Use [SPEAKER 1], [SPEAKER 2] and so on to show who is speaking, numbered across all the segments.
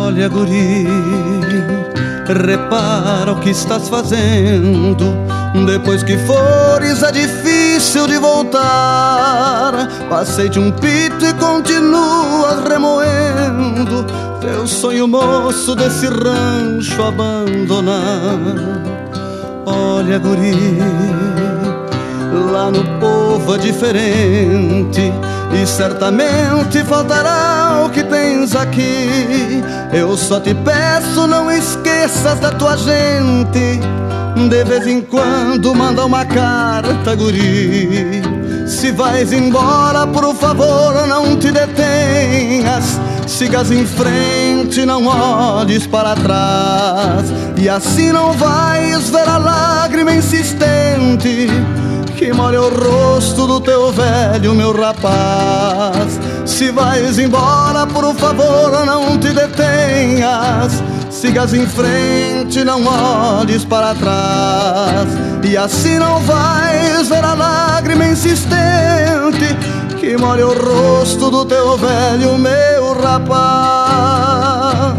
[SPEAKER 1] Olha, guri, repara o que estás fazendo. Depois que fores é difícil de voltar. Passei-te um pito e continuas remoendo teu sonho moço desse rancho abandonar. Olha, guri, lá no povo é diferente e certamente faltará o que tens aqui. Eu só te peço, não esqueças da tua gente. De vez em quando manda uma carta, guri. Se vais embora, por favor, não te detenhas. Sigas em frente, não olhes para trás. E assim não vais ver a lágrima insistente que molha o rosto do teu velho, meu rapaz. Se vais embora, por favor, não te detenhas. Sigas em frente, não olhes para trás. E assim não vais ver a lágrima insistente que molha o rosto do teu velho, meu rapaz.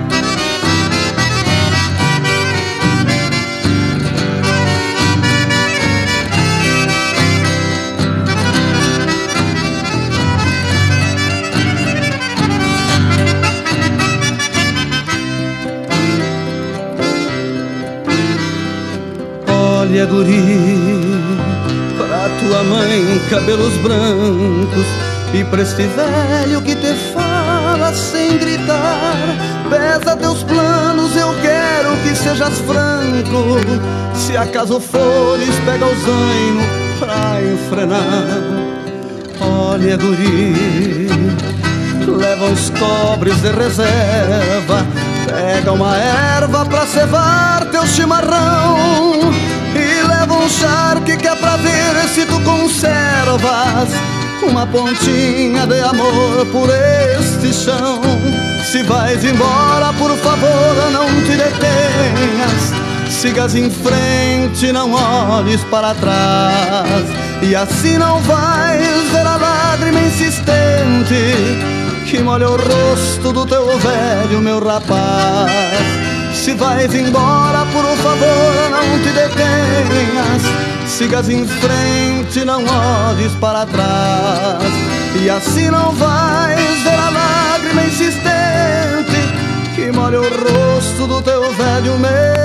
[SPEAKER 1] Olha, guri, pra tua mãe cabelos brancos e pra este velho que te fala sem gritar. Pesa teus planos, eu quero que sejas franco. Se acaso fores, pega o zaino pra enfrenar. Olha, guri, leva uns cobres de reserva. Pega uma erva pra cevar teu chimarrão e leva um charque que é pra ver se tu conservas uma pontinha de amor por este chão. Se vais embora, por favor, não te detenhas. Sigas em frente, não olhes para trás. E assim não vais ver a lágrima insistente que molha o rosto do teu velho, meu rapaz. Se vais embora, por favor, não te detenhas. Sigas em frente, não olhes para trás. E assim não vais ver a lágrima insistente que molha o rosto do teu velho, meu